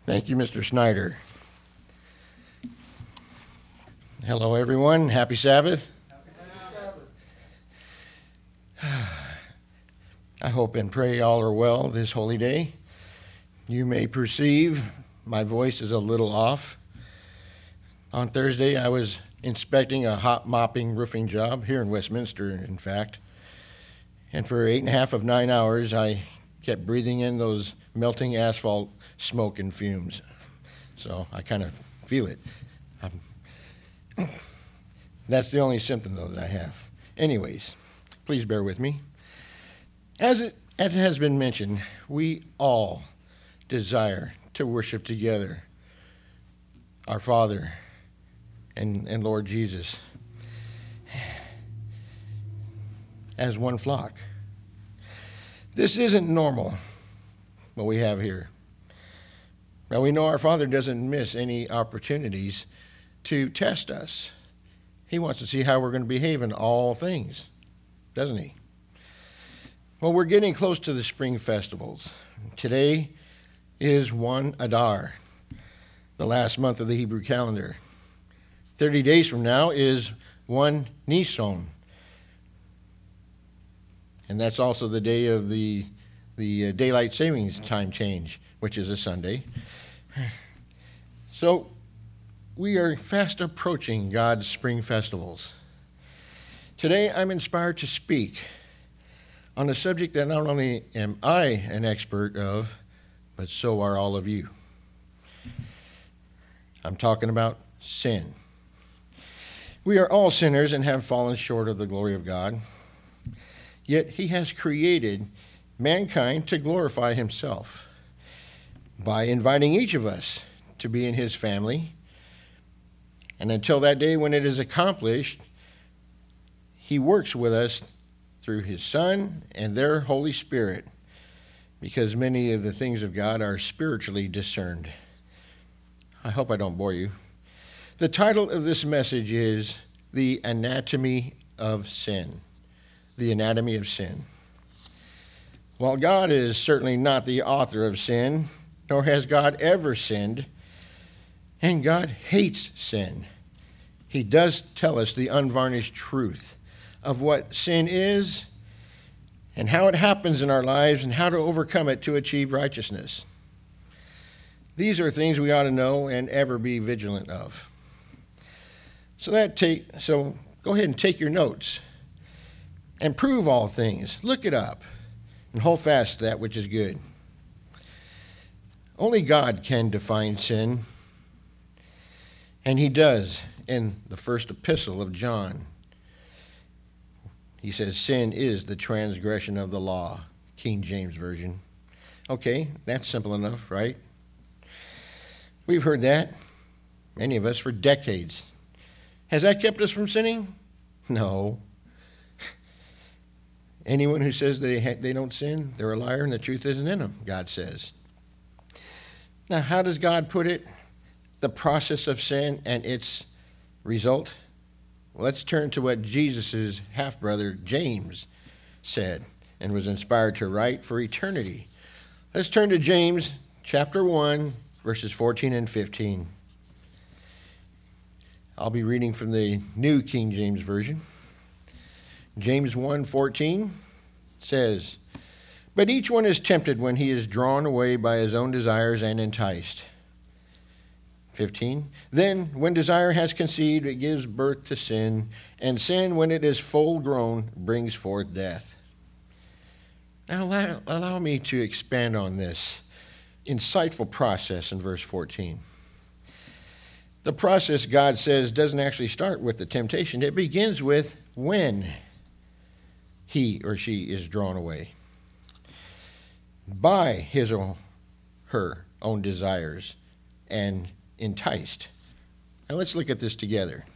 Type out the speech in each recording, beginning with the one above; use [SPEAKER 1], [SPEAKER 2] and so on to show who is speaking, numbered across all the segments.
[SPEAKER 1] Thank you, Mr. Snyder. Hello, everyone. Happy Sabbath. I hope and pray all are well this holy day. You may perceive my voice is a little off. On Thursday, I was inspecting a hot mopping roofing job here in Westminster, in fact. And for 8.5 of 9 hours, I kept breathing in those melting asphalt smoke and fumes. So I kind of feel it. That's the only symptom, though, that I have. Anyways, please bear with me. As it has been mentioned, we all desire to worship together our Father and Lord Jesus as one flock. This isn't normal, what we have here. Now, we know our Father doesn't miss any opportunities to test us. He wants to see how we're going to behave in all things, doesn't he? Well, we're getting close to the spring festivals. Today is 1 Adar, the last month of the Hebrew calendar. 30 days from now is 1 Nisan. And that's also the day of the daylight savings time change, which is a Sunday. So we are fast approaching God's spring festivals. Today I'm inspired to speak on a subject that not only am I an expert of, but so are all of you. I'm talking about sin. We are all sinners and have fallen short of the glory of God. Yet he has created mankind to glorify himself by inviting each of us to be in his family. And until that day when it is accomplished, he works with us through his Son and their Holy Spirit, because many of the things of God are spiritually discerned. I hope I don't bore you. The title of this message is The Anatomy of Sin. The Anatomy of Sin. While God is certainly not the author of sin, nor has God ever sinned, and God hates sin, he does tell us the unvarnished truth of what sin is and how it happens in our lives and how to overcome it to achieve righteousness. These are things we ought to know and ever be vigilant of. So go ahead and take your notes and prove all things. Look it up and hold fast to that which is good. Only God can define sin, and he does in the first epistle of John. He says, sin is the transgression of the law, King James Version. Okay, that's simple enough, right? We've heard that, many of us, for decades. Has that kept us from sinning? No. Anyone who says they don't sin, they're a liar and the truth isn't in them, God says. Now, how does God put it? The process of sin and its result? Well, let's turn to what Jesus' half-brother James said and was inspired to write for eternity. Let's turn to James chapter 1, verses 14 and 15. I'll be reading from the New King James Version. James 1:14 says, "But each one is tempted when he is drawn away by his own desires and enticed." 15, "Then when desire has conceived, it gives birth to sin, and sin, when it is full grown, brings forth death." Now allow me to expand on this insightful process in verse 14. The process, God says, doesn't actually start with the temptation. It begins with when he or she is drawn away by his or her own desires and enticed. Now let's look at this together.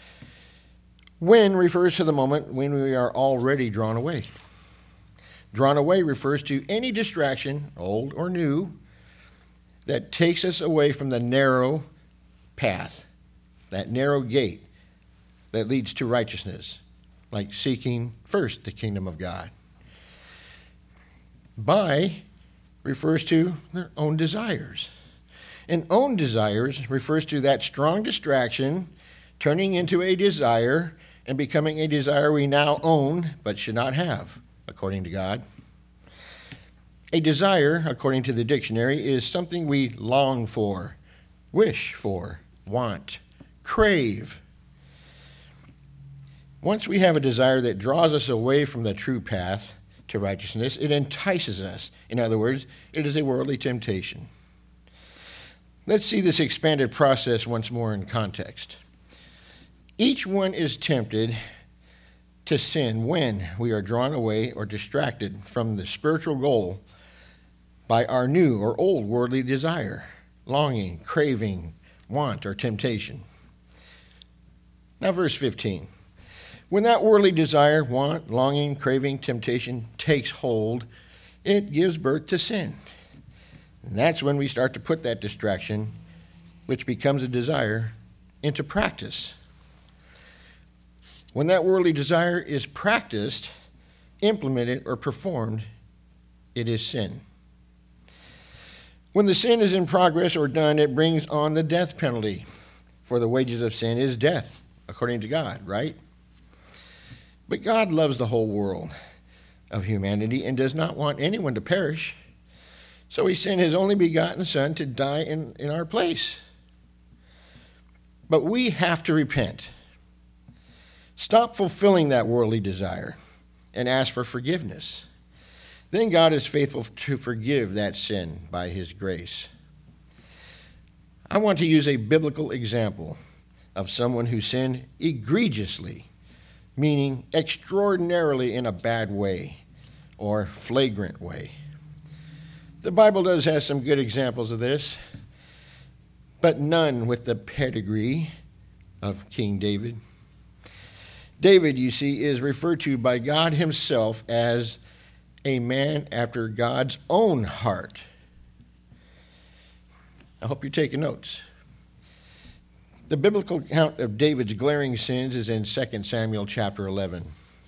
[SPEAKER 1] When refers to the moment when we are already drawn away. Drawn away refers to any distraction, old or new, that takes us away from the narrow path, that narrow gate that leads to righteousness, like seeking first the kingdom of God. By refers to their own desires. And own desires refers to that strong distraction turning into a desire and becoming a desire we now own but should not have, according to God. A desire, according to the dictionary, is something we long for, wish for, want, crave. Once we have a desire that draws us away from the true path to righteousness, it entices us. In other words, it is a worldly temptation. Let's see this expanded process once more in context. Each one is tempted to sin when we are drawn away or distracted from the spiritual goal by our new or old worldly desire, longing, craving, want, or temptation. Now, verse 15. When that worldly desire, want, longing, craving, temptation takes hold, it gives birth to sin. And that's when we start to put that distraction, which becomes a desire, into practice. When that worldly desire is practiced, implemented, or performed, it is sin. When the sin is in progress or done, it brings on the death penalty. For the wages of sin is death, according to God, right? But God loves the whole world of humanity and does not want anyone to perish. So he sent his only begotten Son to die in our place. But we have to repent. Stop fulfilling that worldly desire and ask for forgiveness. Then God is faithful to forgive that sin by his grace. I want to use a biblical example of someone who sinned egregiously, meaning extraordinarily in a bad way or flagrant way. The Bible does have some good examples of this, but none with the pedigree of King David. David, you see, is referred to by God himself as a man after God's own heart. I hope you're taking notes. The biblical account of David's glaring sins is in 2 Samuel chapter 11.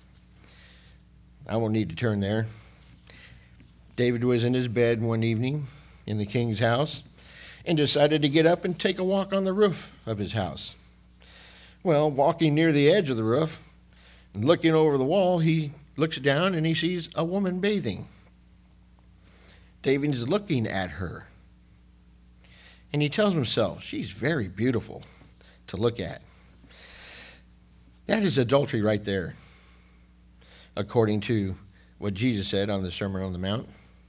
[SPEAKER 1] I won't need to turn there. David was in his bed one evening in the king's house and decided to get up and take a walk on the roof of his house. Well, walking near the edge of the roof and looking over the wall, he looks down and he sees a woman bathing. David is looking at her. And he tells himself, she's very beautiful to look at. That is adultery right there, according to what Jesus said on the Sermon on the Mount.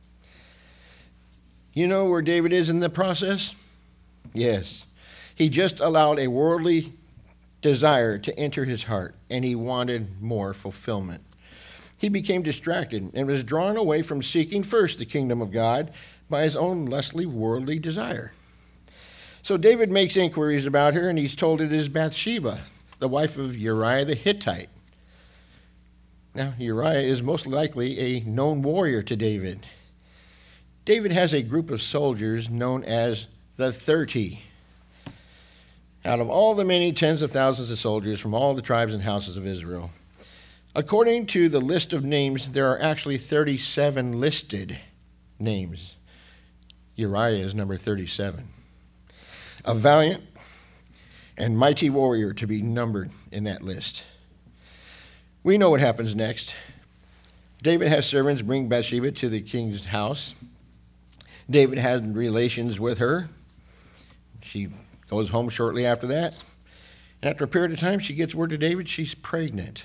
[SPEAKER 1] You know where David is in the process? Yes. He just allowed a worldly desire to enter his heart, and he wanted more fulfillment. He became distracted and was drawn away from seeking first the kingdom of God by his own lustful worldly desire. So David makes inquiries about her, and he's told it is Bathsheba, the wife of Uriah the Hittite. Now, Uriah is most likely a known warrior to David. David has a group of soldiers known as the 30. Out of all the many tens of thousands of soldiers from all the tribes and houses of Israel. According to the list of names, there are actually 37 listed names. Uriah is number 37. A valiant and mighty warrior to be numbered in that list. We know what happens next. David has servants bring Bathsheba to the king's house. David has relations with her. She goes home shortly after that. And after a period of time, she gets word to David she's pregnant.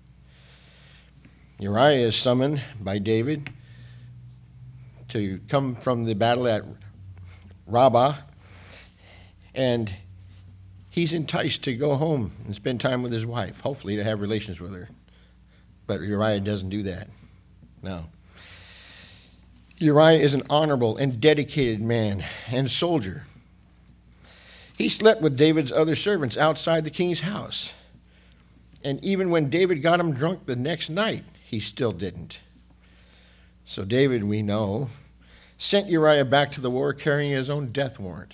[SPEAKER 1] Uriah is summoned by David to come from the battle at Rabbah. And he's enticed to go home and spend time with his wife, hopefully to have relations with her. But Uriah doesn't do that. No. Uriah is an honorable and dedicated man and soldier. He slept with David's other servants outside the king's house. And even when David got him drunk the next night, he still didn't. So David, we know, sent Uriah back to the war carrying his own death warrant.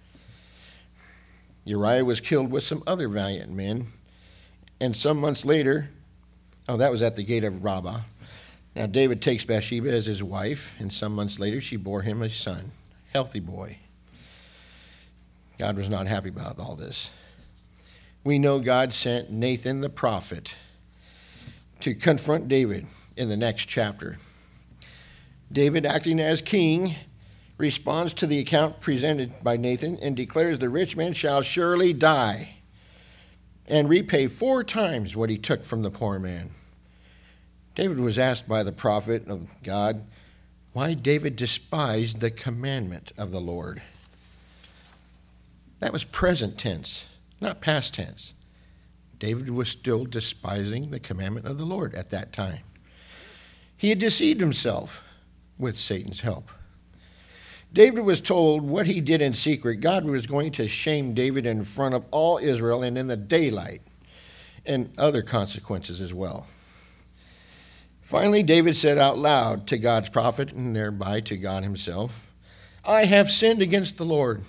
[SPEAKER 1] Uriah was killed with some other valiant men. And some months later, that was at the gate of Rabbah. Now David takes Bathsheba as his wife, and some months later she bore him a son, healthy boy. God was not happy about all this. We know God sent Nathan the prophet to confront David in the next chapter. David, acting as king, responds to the account presented by Nathan and declares the rich man shall surely die and repay 4 times what he took from the poor man. David was asked by the prophet of God why David despised the commandment of the Lord. That was present tense, not past tense. David was still despising the commandment of the Lord at that time. He had deceived himself with Satan's help. David was told what he did in secret. God was going to shame David in front of all Israel and in the daylight, and other consequences as well. Finally, David said out loud to God's prophet, and thereby to God himself, I have sinned against the Lord.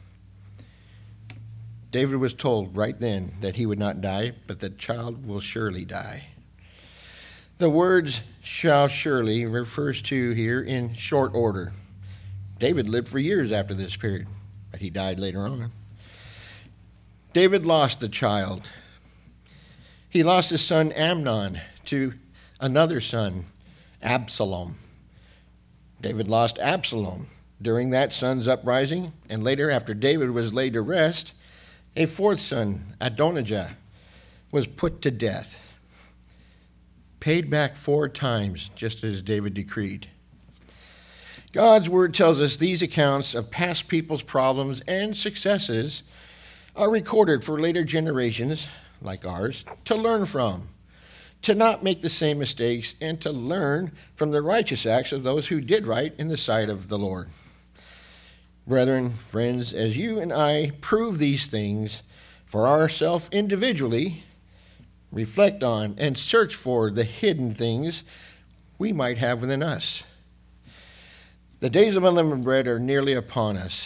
[SPEAKER 1] David was told right then that he would not die, but the child will surely die. The words shall surely refers to here in short order. David lived for years after this period, but he died later on. David lost the child. He lost his son Amnon to another son, Absalom. David lost Absalom during that son's uprising, and later, after David was laid to rest, a 4th son, Adonijah, was put to death, paid back 4 times, just as David decreed. God's word tells us these accounts of past people's problems and successes are recorded for later generations, like ours, to learn from, to not make the same mistakes, and to learn from the righteous acts of those who did right in the sight of the Lord. Brethren, friends, as you and I prove these things for ourselves individually, reflect on and search for the hidden things we might have within us. The days of unleavened bread are nearly upon us.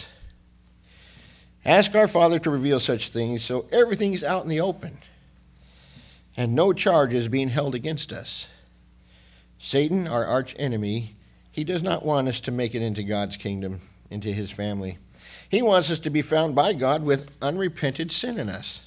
[SPEAKER 1] Ask our Father to reveal such things so everything's out in the open and no charge is being held against us. Satan, our arch enemy, he does not want us to make it into God's kingdom, into his family. He wants us to be found by God with unrepented sin in us.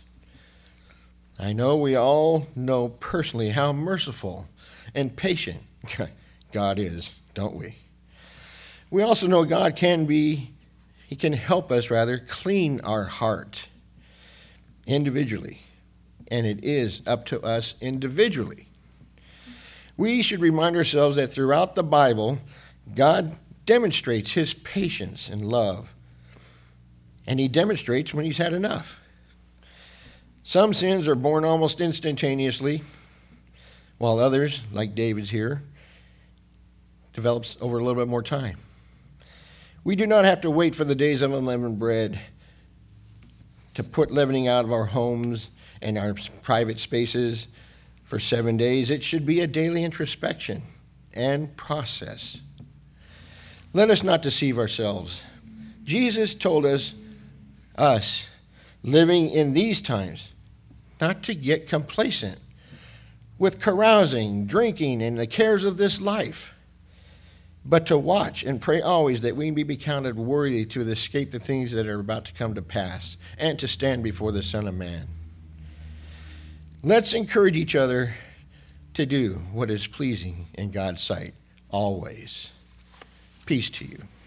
[SPEAKER 1] I know we all know personally how merciful and patient God is, don't we? We also know God he can help us clean our heart individually. And it is up to us individually. We should remind ourselves that throughout the Bible, God demonstrates his patience and love. And he demonstrates when he's had enough. Some sins are born almost instantaneously, while others, like David's here, develops over a little bit more time. We do not have to wait for the days of unleavened bread to put leavening out of our homes and our private spaces for 7 days. It should be a daily introspection and process. Let us not deceive ourselves. Jesus told us living in these times, not to get complacent with carousing, drinking, and the cares of this life, but to watch and pray always that we may be counted worthy to escape the things that are about to come to pass and to stand before the Son of Man. Let's encourage each other to do what is pleasing in God's sight always. Peace to you.